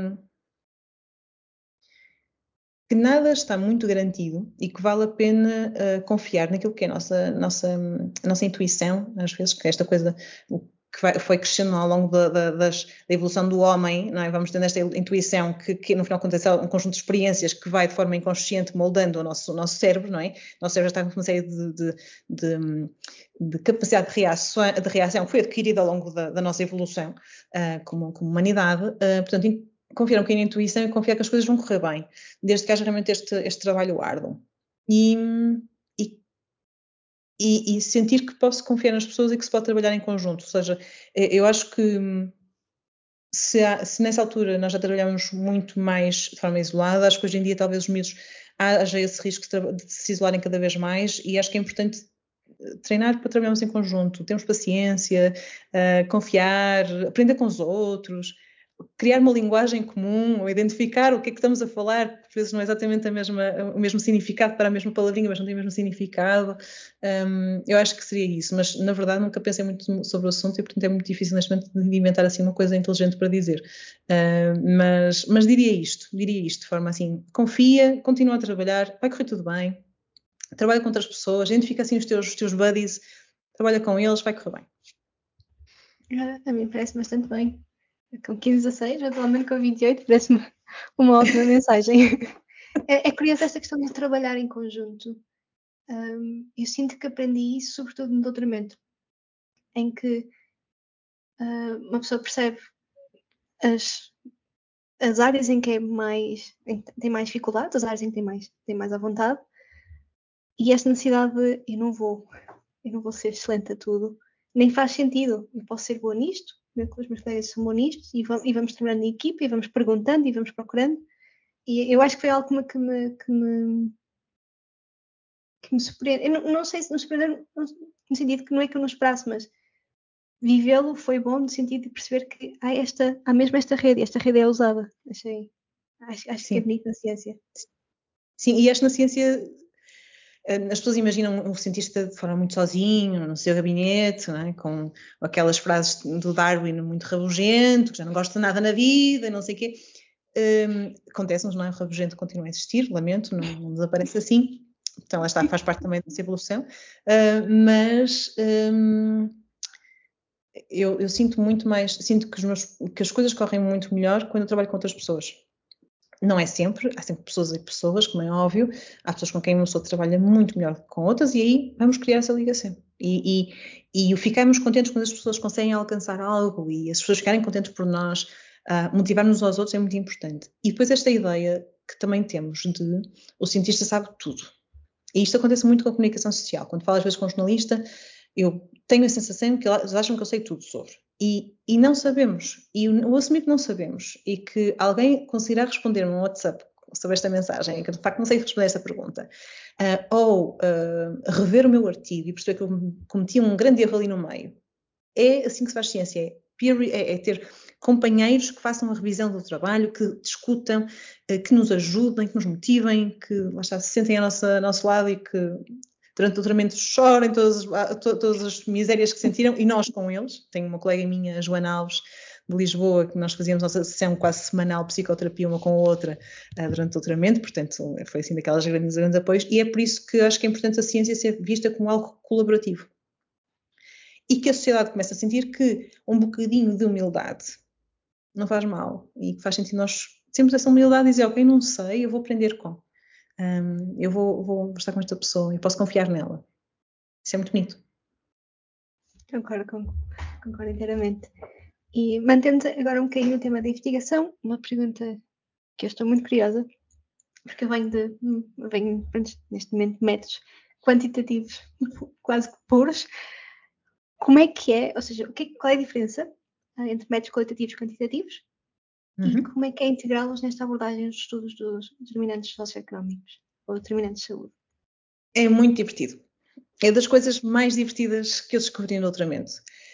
nada está muito garantido e que vale a pena confiar naquilo que é a nossa intuição, às vezes, que é esta coisa que foi crescendo ao longo da evolução do homem, não é? Vamos tendo esta intuição que no final acontece um conjunto de experiências que vai de forma inconsciente moldando o nosso cérebro, não é? O nosso cérebro está com uma série de capacidade de reação que foi adquirida ao longo da nossa evolução como humanidade, portanto, confiar um bocadinho na intuição e confiar que as coisas vão correr bem, desde que haja realmente este trabalho árduo. E sentir que posso confiar nas pessoas e que se pode trabalhar em conjunto. Ou seja, eu acho que se nessa altura nós já trabalhamos muito mais de forma isolada, acho que hoje em dia talvez os miúdos haja esse risco de se isolarem cada vez mais, e acho que é importante treinar para trabalharmos em conjunto, termos paciência, confiar, aprender com os outros, criar uma linguagem comum, ou identificar o que é que estamos a falar, que às vezes não é exatamente o mesmo significado para a mesma palavrinha, mas não tem o mesmo significado. Eu acho que seria isso, mas na verdade nunca pensei muito sobre o assunto e portanto é muito difícil neste momento de inventar assim uma coisa inteligente para dizer. Mas diria isto de forma assim: confia, continua a trabalhar, vai correr tudo bem, trabalha com outras pessoas, identifica assim os teus buddies, trabalha com eles, vai correr bem. A mim parece bastante bem. Com 15, 16, atualmente com 28, parece-me uma ótima mensagem. É curioso esta questão de trabalhar em conjunto. Eu sinto que aprendi isso, sobretudo no doutoramento, em que uma pessoa percebe as áreas em que tem mais dificuldade, as áreas em que tem mais à vontade, e esta necessidade de eu não vou ser excelente a tudo, nem faz sentido. Eu posso ser boa nisto, os meus colegas são bons nisto, e vamos trabalhando em equipa, e vamos perguntando, e vamos procurando. E eu acho que foi algo que me surpreende. Eu não sei se me surpreendeu no sentido que não é que eu não esperasse, mas vivê-lo foi bom no sentido de perceber que há mesmo esta rede, e esta rede é usada. Acho que é bonito na ciência. Sim, e acho que na ciência as pessoas imaginam um cientista de forma muito sozinho, no seu gabinete, não é? Com aquelas frases do Darwin muito rabugento, que já não gosta de nada na vida, não sei o quê. Acontece-nos, não é? O rabugento continua a existir, lamento, não desaparece assim. Então, lá está, faz parte também dessa evolução. Mas eu sinto muito mais, sinto que as coisas correm muito melhor quando eu trabalho com outras pessoas. Não é sempre, há sempre pessoas e pessoas, como é óbvio, há pessoas com quem uma pessoa trabalha muito melhor que com outras, e aí vamos criar essa ligação. E ficarmos contentes quando as pessoas conseguem alcançar algo e as pessoas ficarem contentes por nós, motivar-nos aos outros é muito importante. E depois esta ideia que também temos de o cientista sabe tudo. E isto acontece muito com a comunicação social. Quando falo às vezes com um jornalista, eu tenho a sensação que eles acham que eu sei tudo sobre. E não sabemos. E o assumir que não sabemos e que alguém conseguirá responder-me um WhatsApp sobre esta mensagem, que de facto não sei responder esta pergunta, ou rever o meu artigo e perceber que eu cometi um grande erro ali no meio. É assim que se faz ciência. É ter companheiros que façam a revisão do trabalho, que discutam, que nos ajudem, que nos motivem, que lá está, se sentem ao nosso lado e que durante o doutoramento chorem todas as misérias que sentiram, e nós com eles. Tenho uma colega minha, a Joana Alves, de Lisboa, que nós fazíamos nossa sessão quase semanal de psicoterapia uma com a outra durante o doutoramento, portanto foi assim daquelas grandes apoios, e é por isso que acho que é importante a ciência ser vista como algo colaborativo. e que a sociedade começa a sentir que um bocadinho de humildade não faz mal e que faz sentido nós temos essa humildade de dizer, ok, não sei, eu vou aprender com. Eu vou estar com esta pessoa e posso confiar nela. Isso é muito bonito. Concordo inteiramente. E mantendo agora um bocadinho o tema da investigação, uma pergunta que eu estou muito curiosa, porque eu venho neste momento de métodos quantitativos quase que puros. Como é que é, ou seja, qual é a diferença entre métodos qualitativos e quantitativos e como é que é integrá-los nesta abordagem dos estudos dos determinantes socioeconómicos ou determinantes de saúde? É muito divertido. É das coisas mais divertidas que eu descobri no doutoramento.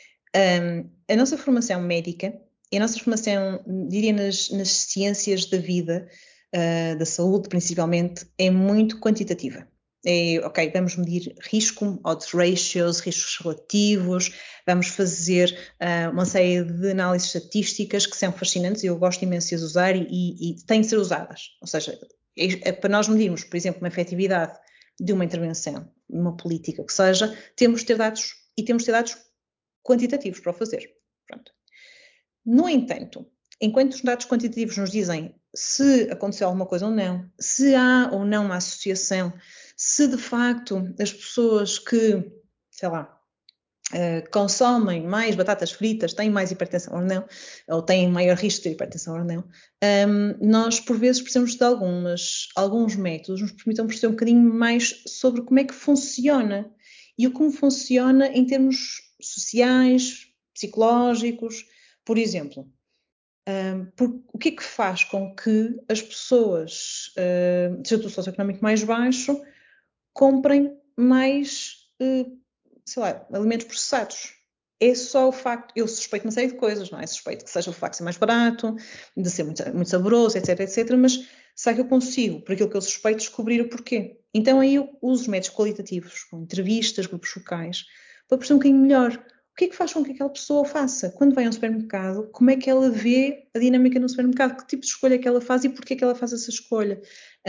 A nossa formação médica e a nossa formação, diria, nas ciências da vida, da saúde principalmente, é muito quantitativa. Ok, vamos medir risco, odds ratios, riscos relativos, vamos fazer uma série de análises estatísticas que são fascinantes e eu gosto imenso de as usar e têm de ser usadas. Ou seja, para nós medirmos, por exemplo, uma efetividade de uma intervenção, uma política que seja, temos de ter dados e temos de ter dados quantitativos para o fazer. Pronto. No entanto, enquanto os dados quantitativos nos dizem se aconteceu alguma coisa ou não, se há ou não uma associação, se de facto as pessoas que, sei lá, consomem mais batatas fritas têm mais hipertensão ou não, ou têm maior risco de hipertensão ou não, nós por vezes precisamos de alguns métodos nos permitam perceber um bocadinho mais sobre como é que funciona e como funciona em termos sociais, psicológicos, por exemplo. O que é que faz com que as pessoas de estatuto socioeconómico mais baixo comprem mais, sei lá, alimentos processados? É só o facto, eu suspeito uma série de coisas, não é? Suspeito que seja o facto de ser mais barato, de ser muito, muito saboroso, etc, etc, mas será que eu consigo, por aquilo que eu suspeito, descobrir o porquê? Então aí eu uso os métodos qualitativos, com entrevistas, grupos focais, para perceber um bocadinho melhor o que é que faz com que aquela pessoa faça. Quando vai a um supermercado, como é que ela vê a dinâmica no supermercado, que tipo de escolha é que ela faz e porquê é que ela faz essa escolha.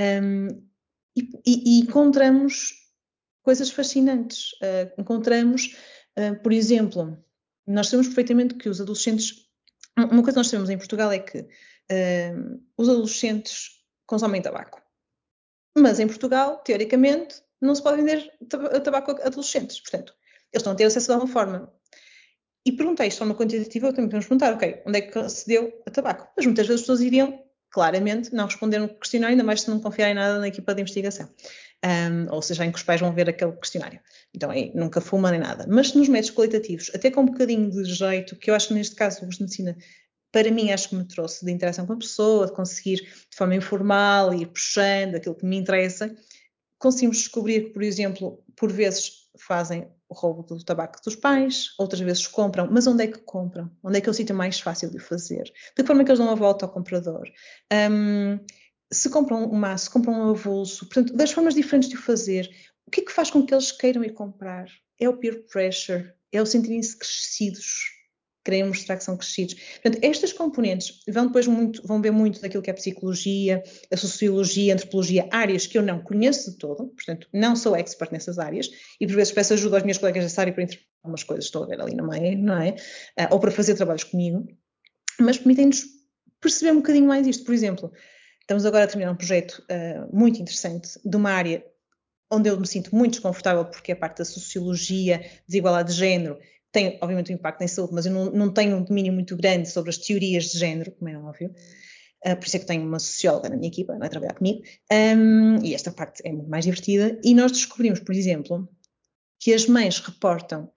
E encontramos coisas fascinantes. Encontramos, por exemplo, nós sabemos perfeitamente que os adolescentes... Uma coisa que nós sabemos em Portugal é que os adolescentes consomem tabaco. Mas em Portugal, teoricamente, não se pode vender tabaco a adolescentes. Portanto, eles estão a ter acesso de alguma forma. E perguntei isto de forma quantitativa, também podemos perguntar, ok, onde é que se deu a tabaco? Mas muitas vezes as pessoas iriam, claramente, não responder no questionário, ainda mais se não confiarem nada na equipa de investigação. Ou seja, em que os pais vão ver aquele questionário. Então, aí, nunca fuma nem nada. Mas nos métodos qualitativos, até com um bocadinho de jeito, que eu acho que neste caso o curso de medicina, para mim, acho que me trouxe de interação com a pessoa, de conseguir, de forma informal, ir puxando aquilo que me interessa, conseguimos descobrir que, por exemplo, por vezes fazem o roubo do tabaco dos pais, outras vezes compram, mas onde é que compram? Onde é que é o sítio mais fácil de o fazer? De que forma é que eles dão a volta ao comprador? Se compram um maço, compram um avulso, portanto, das formas diferentes de o fazer, o que é que faz com que eles queiram ir comprar? É o peer pressure, é o sentirem-se crescidos, querem mostrar que são crescidos. Portanto, estas componentes vão ver muito daquilo que é a psicologia, a sociologia, a antropologia, áreas que eu não conheço de todo, portanto, não sou expert nessas áreas, e por vezes peço ajuda aos meus colegas dessa área para interpretar algumas coisas, estou a ver ali no meio, não é? Ou para fazer trabalhos comigo, mas permitem-nos perceber um bocadinho mais isto. Por exemplo, estamos agora a terminar um projeto muito interessante de uma área onde eu me sinto muito desconfortável, porque é a parte da sociologia, desigualdade de género, tem obviamente um impacto em saúde, mas eu não tenho um domínio muito grande sobre as teorias de género, como é óbvio. Por isso é que tenho uma socióloga na minha equipa, não é, trabalhar comigo, e esta parte é muito mais divertida. E nós descobrimos, por exemplo, que as mães reportam,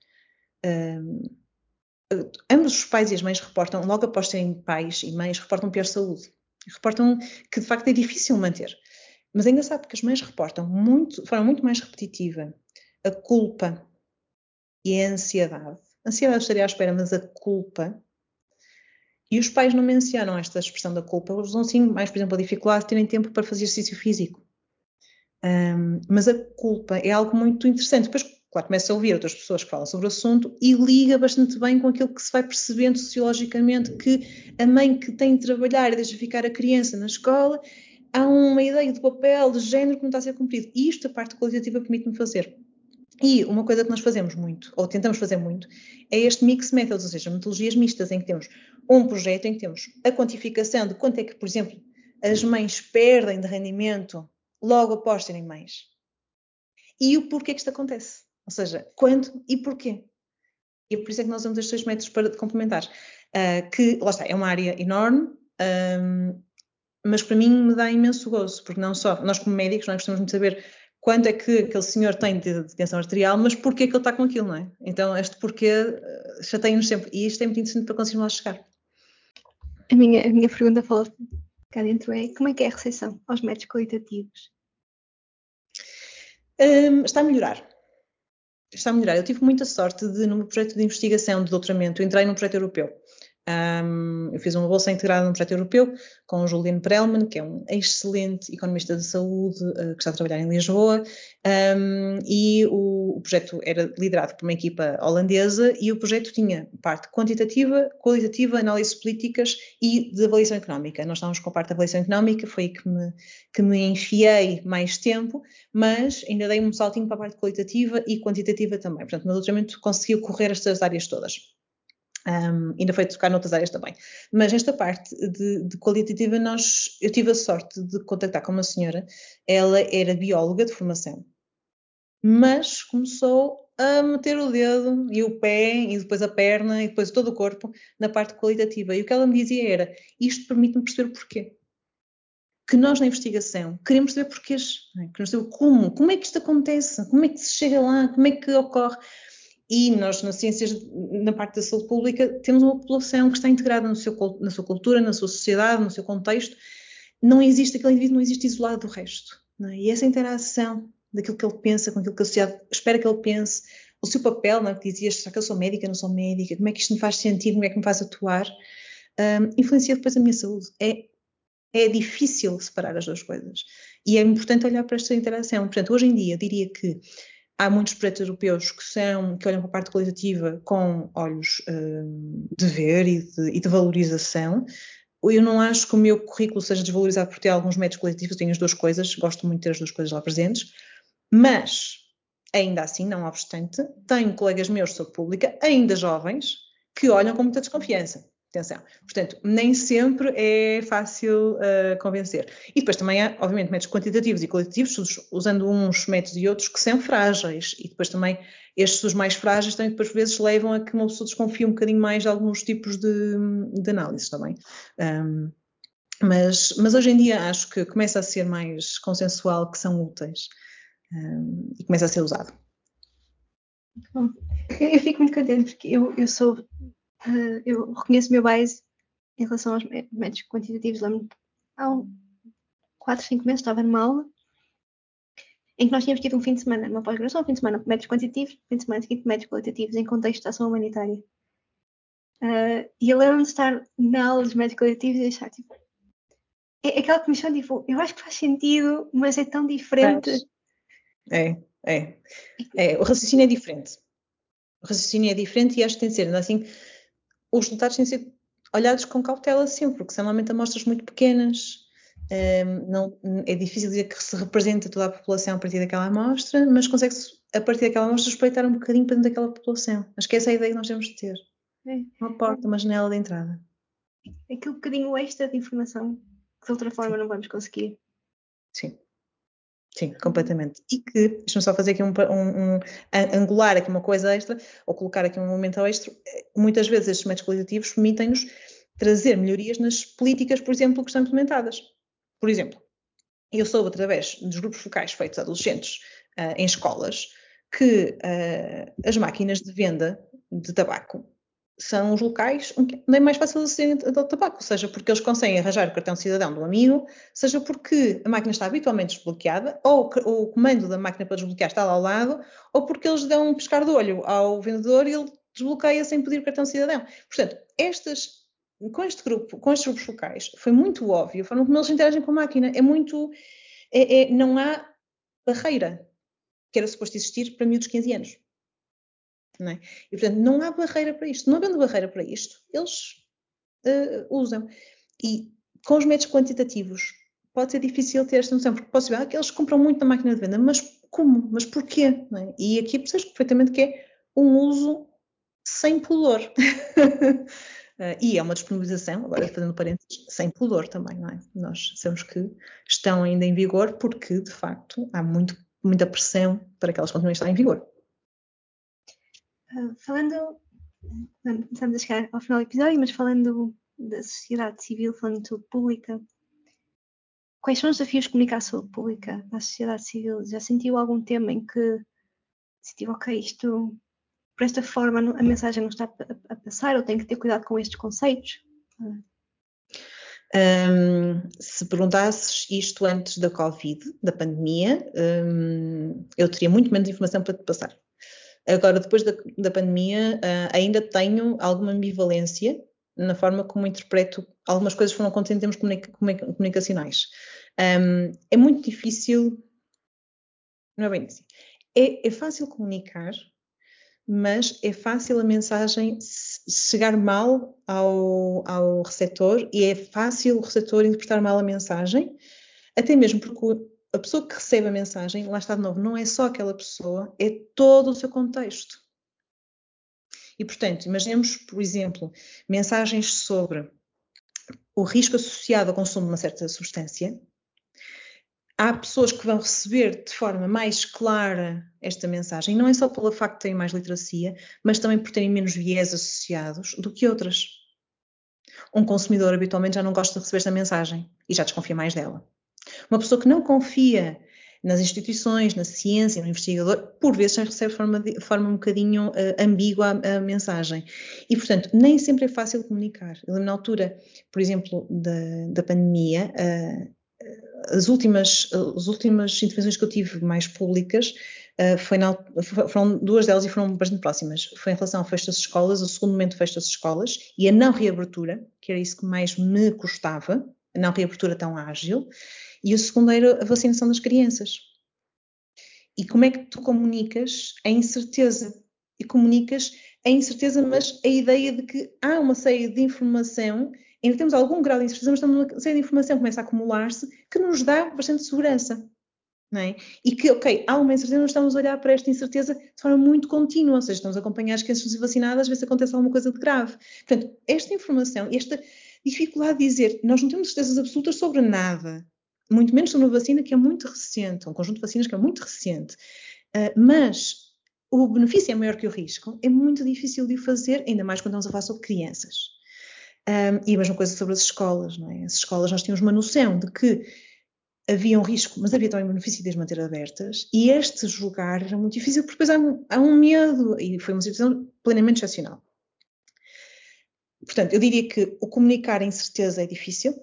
ambos os pais e as mães reportam, logo após serem pais e mães, reportam pior saúde. Reportam que de facto é difícil manter. Mas é engraçado porque as mães reportam de forma muito mais repetitiva a culpa e a ansiedade. A ansiedade estaria à espera, mas a culpa. E os pais não mencionam esta expressão da culpa. Eles usam sim mais, por exemplo, a dificuldade de terem tempo para fazer exercício físico. Mas a culpa é algo muito interessante. Depois, claro, começa a ouvir outras pessoas que falam sobre o assunto e liga bastante bem com aquilo que se vai percebendo sociologicamente, que a mãe que tem de trabalhar e deixa ficar a criança na escola, há uma ideia de papel, de género que não está a ser cumprido. E isto, a parte qualitativa, permite-me fazer. E uma coisa que nós fazemos muito, ou tentamos fazer muito, é este mix methods, ou seja, metodologias mistas, em que temos um projeto em que temos a quantificação de quanto é que, por exemplo, as mães perdem de rendimento logo após terem mães. E o porquê que isto acontece. Ou seja, quando e porquê. E é por isso é que nós usamos estes 2 métodos para complementares. Que, lá está, é uma área enorme, mas para mim me dá imenso gozo, porque não só nós como médicos nós gostamos muito de saber quanto é que aquele senhor tem de tensão arterial, mas porquê que ele está com aquilo, não é? Então este porquê chateia-nos sempre, e isto é muito interessante para conseguirmos lá chegar. A minha pergunta falou cá dentro é, como é que é a recepção aos métodos qualitativos? Está a melhorar. Está a melhorar. Eu tive muita sorte de, no meu projeto de investigação de doutoramento, eu entrei num projeto europeu. Eu fiz uma bolsa integrada num projeto europeu com o Julian Perelman, que é um excelente economista de saúde que está a trabalhar em Lisboa, e o projeto era liderado por uma equipa holandesa e o projeto tinha parte quantitativa, qualitativa, análise de políticas e de avaliação económica. Nós estávamos com a parte da avaliação económica, foi aí que me enfiei mais tempo, mas ainda dei um saltinho para a parte qualitativa e quantitativa também. Portanto, o meu doutoramento conseguiu correr estas áreas todas. Ainda foi tocar noutras áreas também. Mas esta parte de qualitativa, eu tive a sorte de contactar com uma senhora, ela era bióloga de formação, mas começou a meter o dedo e o pé e depois a perna e depois todo o corpo na parte qualitativa. E o que ela me dizia era, isto permite-me perceber o porquê. Que nós na investigação queremos saber porquês, queremos saber como é que isto acontece, como é que se chega lá, como é que ocorre. E nós, nas ciências, na parte da saúde pública, temos uma população que está integrada na sua cultura, na sua sociedade, no seu contexto. Não existe, aquele indivíduo não existe isolado do resto. Não é? E essa interação daquilo que ele pensa com aquilo que a sociedade espera que ele pense, o seu papel, não é? Que dizias, será que eu sou médica, não sou médica, como é que isto me faz sentido, como é que me faz atuar, influencia depois a minha saúde. É difícil separar as duas coisas. E é importante olhar para esta interação. Portanto, hoje em dia, eu diria que há muitos projetos europeus que olham para a parte qualitativa com olhos de ver e de valorização. Eu não acho que o meu currículo seja desvalorizado por ter alguns métodos qualitativos, eu tenho as duas coisas, gosto muito de ter as duas coisas lá presentes, mas, ainda assim, não obstante, tenho colegas meus de saúde pública, ainda jovens, que olham com muita desconfiança. Atenção. Portanto, nem sempre é fácil convencer. E depois também há, obviamente, métodos quantitativos e qualitativos, usando uns métodos e outros que são frágeis. E depois também, estes os mais frágeis também depois, por vezes, levam a que uma pessoa desconfie um bocadinho mais de alguns tipos de análises também. Mas hoje em dia acho que começa a ser mais consensual que são úteis e começa a ser usado. Bom, eu fico muito contente porque eu reconheço o meu bias em relação aos métodos quantitativos. Lembro-me, há 4, 5 meses estava numa aula em que nós tínhamos tido um fim de semana, uma pós-graduação, um fim de semana métodos quantitativos, fim de semana seguinte métodos qualitativos em contexto de ação humanitária. E eu lembro-me de estar na aula dos métodos qualitativos e achar, tipo, é aquela comissão, tipo, eu acho que faz sentido, mas é tão diferente. O raciocínio é diferente. O raciocínio é diferente e acho que tem de ser, assim, os resultados têm de ser olhados com cautela sempre, porque são normalmente amostras muito pequenas. Não, é difícil dizer que se representa toda a população a partir daquela amostra, mas consegue-se, a partir daquela amostra, espreitar um bocadinho para dentro daquela população. Acho que essa é a ideia que nós temos de ter. Uma porta, uma janela de entrada. Aquele bocadinho extra de informação que de outra forma não vamos conseguir. Sim, completamente. E que, deixa-me só fazer aqui angular aqui uma coisa extra, ou colocar aqui um momento extra, muitas vezes estes métodos qualitativos permitem-nos trazer melhorias nas políticas, por exemplo, que estão implementadas. Por exemplo, eu soube através dos grupos focais feitos a adolescentes em escolas que as máquinas de venda de tabaco são os locais onde é mais fácil aceder ao tabaco, seja porque eles conseguem arranjar o cartão cidadão do amigo, seja porque a máquina está habitualmente desbloqueada, ou o comando da máquina para desbloquear está lá ao lado, ou porque eles dão um piscar de olho ao vendedor e ele desbloqueia sem pedir o cartão cidadão. Portanto, com estes grupos focais, foi muito óbvio a forma como eles interagem com a máquina. Não há barreira que era suposto existir para miúdos de 15 anos. Não é? E, portanto, não há barreira para isto. Não havendo barreira para isto, eles usam. E com os métodos quantitativos pode ser difícil ter esta noção, porque posso ver que eles compram muito na máquina de venda, mas como? Mas porquê? Não é? E aqui percebes perfeitamente que é um uso sem pudor. E é uma disponibilização, agora fazendo parênteses, sem pudor também, não é? Nós sabemos que estão ainda em vigor porque, de facto, há muita pressão para que elas continuem a estar em vigor. Estamos a chegar ao final do episódio, mas falando da sociedade civil, falando de saúde pública, quais são os desafios de comunicar a saúde pública à sociedade civil? Já sentiu algum tema em que sentiu, ok, isto, por esta forma, a mensagem não está a passar, ou tenho que ter cuidado com estes conceitos? Se perguntasses isto antes da Covid, da pandemia, eu teria muito menos informação para te passar. Agora, depois da pandemia, ainda tenho alguma ambivalência na forma como interpreto algumas coisas que foram acontecendo em termos comunicacionais. É muito difícil, não é bem assim. É fácil comunicar, mas é fácil a mensagem chegar mal ao receptor e é fácil o receptor interpretar mal a mensagem, até mesmo porque a pessoa que recebe a mensagem, lá está de novo, não é só aquela pessoa, é todo o seu contexto. E, portanto, imaginemos, por exemplo, mensagens sobre o risco associado ao consumo de uma certa substância. Há pessoas que vão receber de forma mais clara esta mensagem, não é só pelo facto de terem mais literacia, mas também por terem menos viés associados do que outras. Um consumidor habitualmente já não gosta de receber esta mensagem e já desconfia mais dela. Uma pessoa que não confia nas instituições, na ciência, no investigador, por vezes recebe de forma um bocadinho ambígua a mensagem. E, portanto, nem sempre é fácil comunicar. Eu lembro na altura, por exemplo, da pandemia, as últimas intervenções que eu tive mais públicas foram duas delas e foram bastante próximas. Foi em relação ao fecho das escolas, o segundo momento fecho das escolas e a não reabertura, que era isso que mais me custava, a não reabertura tão ágil, e o segundo era a vacinação das crianças. E como é que tu comunicas a incerteza? E comunicas a incerteza, mas a ideia de que há uma série de informação, ainda temos algum grau de incerteza, mas uma série de informação que começa a acumular-se, que nos dá bastante segurança. Não é? E que, ok, há uma incerteza, nós estamos a olhar para esta incerteza de forma muito contínua, ou seja, estamos a acompanhar as crianças vacinadas, ver se acontece alguma coisa de grave. Portanto, esta informação, esta dificuldade de dizer, nós não temos certezas absolutas sobre nada, muito menos sobre uma vacina que é muito recente, um conjunto de vacinas que é muito recente, mas o benefício é maior que o risco, é muito difícil de o fazer, ainda mais quando estamos a falar sobre crianças. E a mesma coisa sobre as escolas, não é? As escolas nós tínhamos uma noção de que havia um risco, mas havia também o benefício de as manter abertas, e este julgar era muito difícil, porque depois há um medo, e foi uma situação plenamente excepcional. Portanto, eu diria que o comunicar a incerteza é difícil.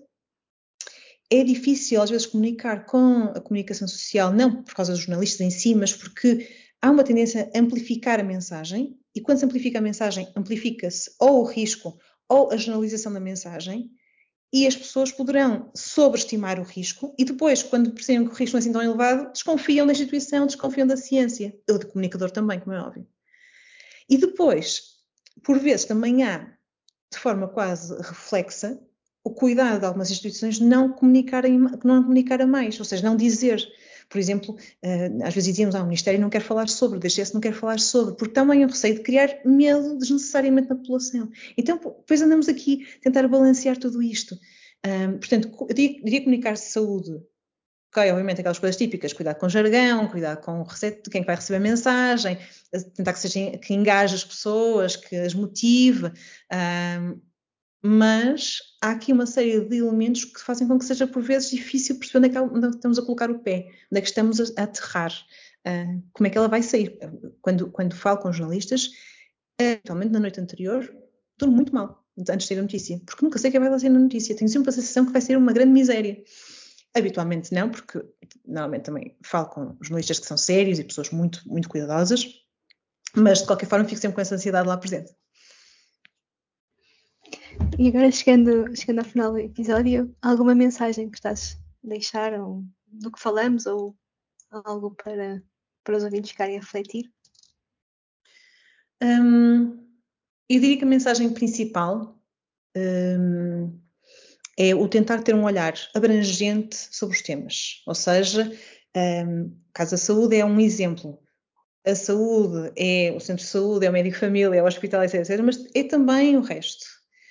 É difícil, às vezes, comunicar com a comunicação social, não por causa dos jornalistas em si, mas porque há uma tendência a amplificar a mensagem, e quando se amplifica a mensagem, amplifica-se ou o risco ou a generalização da mensagem, e as pessoas poderão sobreestimar o risco e depois, quando percebem que o risco não é assim tão elevado, desconfiam da instituição, desconfiam da ciência, ou do comunicador também, como é óbvio. E depois, por vezes, também há, de forma quase reflexa, o cuidado de algumas instituições não comunicar a mais, ou seja, não dizer. Por exemplo, às vezes dizíamos, o Ministério não quer falar sobre, o DGS não quer falar sobre, porque também é um receio de criar medo desnecessariamente na população. Então, depois andamos aqui a tentar balancear tudo isto. Portanto, eu diria comunicar saúde. Ok, obviamente aquelas coisas típicas, cuidado com o jargão, cuidado com o de quem vai receber a mensagem, tentar que engaje as pessoas, que as motive, mas há aqui uma série de elementos que fazem com que seja por vezes difícil perceber onde é que estamos a colocar o pé, onde é que estamos a aterrar, como é que ela vai sair. Quando falo com jornalistas, atualmente na noite anterior, durmo muito mal, antes de ter a notícia, porque nunca sei o que vai lá ser na notícia, tenho sempre a sensação que vai ser uma grande miséria. Habitualmente não, porque normalmente também falo com jornalistas que são sérios e pessoas muito, muito cuidadosas, mas de qualquer forma fico sempre com essa ansiedade lá presente. E agora, chegando ao final do episódio, alguma mensagem que estás a deixar do que falamos ou algo para os ouvintes ficarem a refletir? Eu diria que a mensagem principal é o tentar ter um olhar abrangente sobre os temas, ou seja, O caso da saúde é um exemplo. A saúde é o centro de saúde, é o médico de família, é o hospital, etc. Mas é também o resto.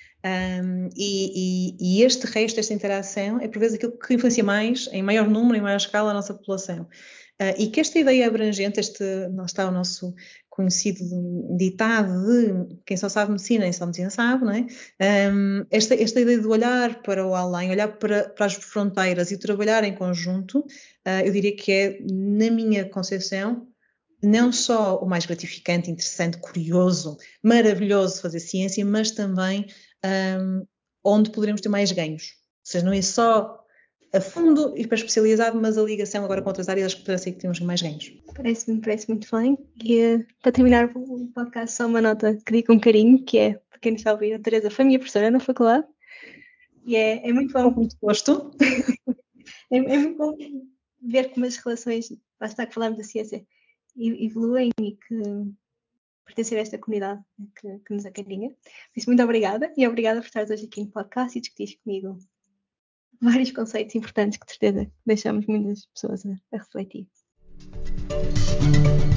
E este resto, esta interação, é por vezes aquilo que influencia mais, em maior número, em maior escala, a nossa população. E que esta ideia abrangente, não está o nosso conhecido ditado de quem só sabe medicina, nem só medicina sabe, não é? Esta ideia de olhar para o além, olhar para as fronteiras e trabalhar em conjunto, eu diria que é, na minha concepção, não só o mais gratificante, interessante, curioso, maravilhoso fazer ciência, mas também onde poderemos ter mais ganhos. Ou seja, não é só a fundo e para especializado, mas a ligação agora com outras áreas que parece que temos mais ganhos. Parece muito bem. E para terminar o podcast, só uma nota que digo com carinho, que é, para quem está a ouvir, a Teresa foi minha professora na faculdade. E é muito bom. Com muito gosto. É muito bom ver como as relações, basta que falarmos da ciência, evoluem e que pertencer a esta comunidade que nos acarinha. Por isso, muito obrigada. E obrigada por estares hoje aqui no podcast e discutires comigo vários conceitos importantes que, de certeza, deixamos muitas pessoas a refletir.